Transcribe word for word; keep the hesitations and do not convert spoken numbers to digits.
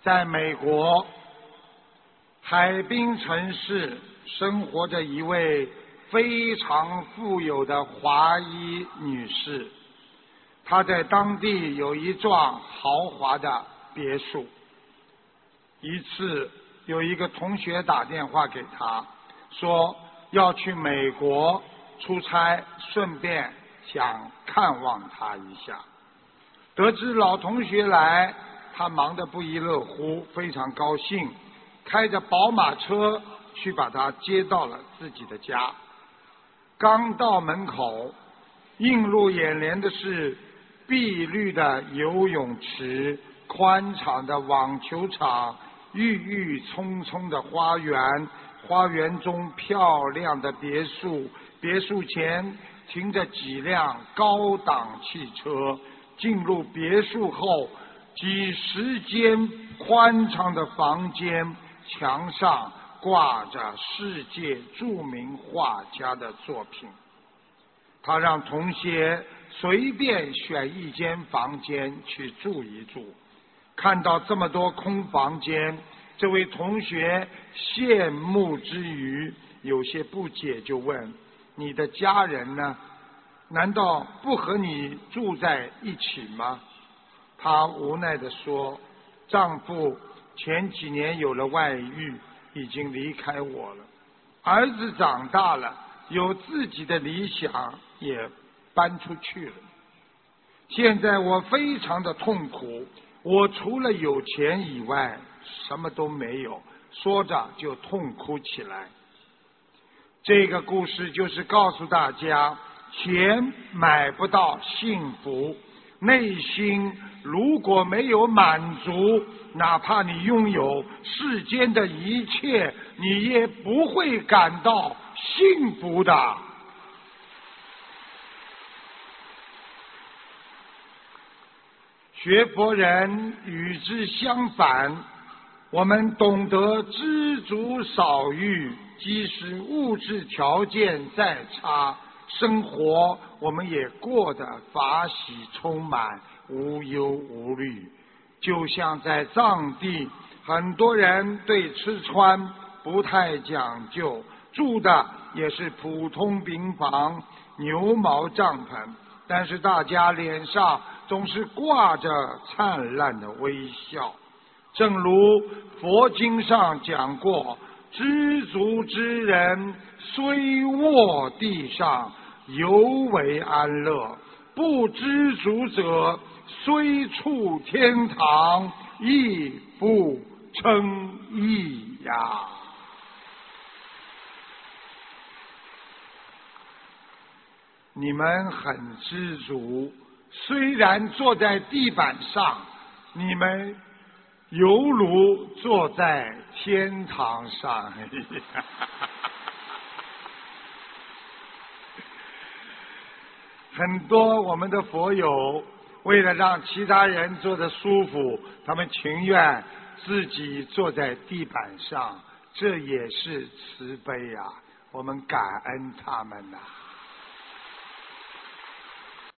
在美国海滨城市生活着一位非常富有的华裔女士，她在当地有一幢豪华的别墅。一次，有一个同学打电话给她，说要去美国出差，顺便想看望她一下。得知老同学来，她忙得不亦乐乎，非常高兴，开着宝马车去把她接到了自己的家。刚到门口，映入眼帘的是碧绿的游泳池、宽敞的网球场、郁郁葱葱的花园，花园中漂亮的别墅，别墅前停着几辆高档汽车。进入别墅后，几十间宽敞的房间，墙上挂着世界著名画家的作品。他让同学随便选一间房间去住一住。看到这么多空房间，这位同学羡慕之余有些不解，就问：你的家人呢？难道不和你住在一起吗？她无奈地说：丈夫前几年有了外遇，已经离开我了。儿子长大了，有自己的理想，也搬出去了。现在我非常的痛苦，我除了有钱以外什么都没有。说着就痛哭起来。这个故事就是告诉大家，钱买不到幸福，内心如果没有满足，哪怕你拥有世间的一切，你也不会感到幸福的。学佛人与之相反，我们懂得知足少欲，即使物质条件再差，生活我们也过得法喜充满，无忧无虑。就像在藏地，很多人对吃穿不太讲究，住的也是普通平房、牛毛帐篷，但是大家脸上总是挂着灿烂的微笑。正如佛经上讲过，知足之人虽卧地上，犹为安乐；不知足者虽处天堂，亦不称意呀。你们很知足，虽然坐在地板上，你们犹如坐在天堂上。很多我们的佛友为了让其他人坐得舒服，他们情愿自己坐在地板上，这也是慈悲啊，我们感恩他们呐、啊。